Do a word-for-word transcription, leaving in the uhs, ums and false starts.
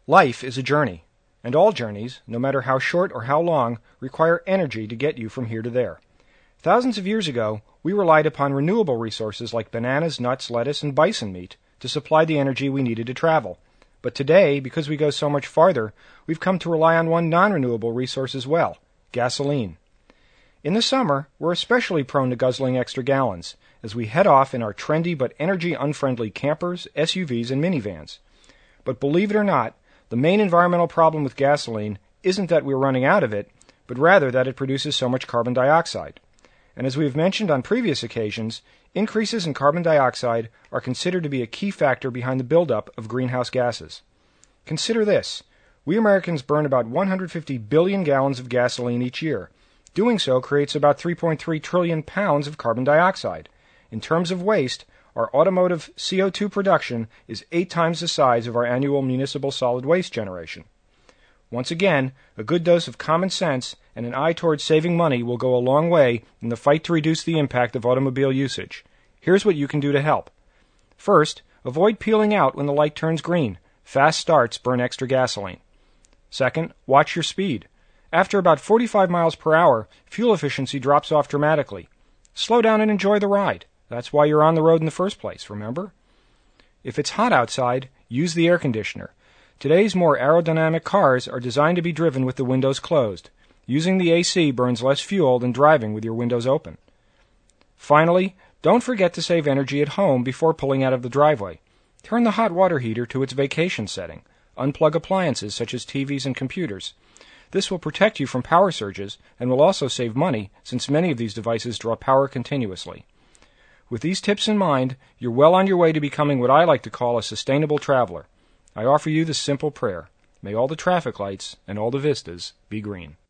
Life is a journey, and all journeys, no matter how short or how long, require energy to get you from here to there. Thousands of years ago, we relied upon renewable resources like bananas, nuts, lettuce, and bison meat to supply the energy we needed to travel. But today, because we go so much farther, we've come to rely on one non-renewable resource as well, gasoline. In the summer, we're especially prone to guzzling extra gallons as we head off in our trendy but energy-unfriendly campers, S U Vs, and minivans. But believe it or not, the main environmental problem with gasoline isn't that we're running out of it, but rather that it produces so much carbon dioxide. And as we have mentioned on previous occasions, increases in carbon dioxide are considered to be a key factor behind the buildup of greenhouse gases. Consider this. We Americans burn about one hundred fifty billion gallons of gasoline each year. Doing so creates about three point three trillion pounds of carbon dioxide. In terms of waste, our automotive C O two production is eight times the size of our annual municipal solid waste generation. Once again, a good dose of common sense and an eye towards saving money will go a long way in the fight to reduce the impact of automobile usage. Here's what you can do to help. First, avoid peeling out when the light turns green. Fast starts burn extra gasoline. Second, watch your speed. After about forty-five miles per hour, fuel efficiency drops off dramatically. Slow down and enjoy the ride. That's why you're on the road in the first place, remember? If it's hot outside, use the air conditioner. Today's more aerodynamic cars are designed to be driven with the windows closed. Using the A C burns less fuel than driving with your windows open. Finally, don't forget to save energy at home before pulling out of the driveway. Turn the hot water heater to its vacation setting. Unplug appliances such as T Vs and computers. This will protect you from power surges and will also save money since many of these devices draw power continuously. With these tips in mind, you're well on your way to becoming what I like to call a sustainable traveler. I offer you this simple prayer. May all the traffic lights and all the vistas be green.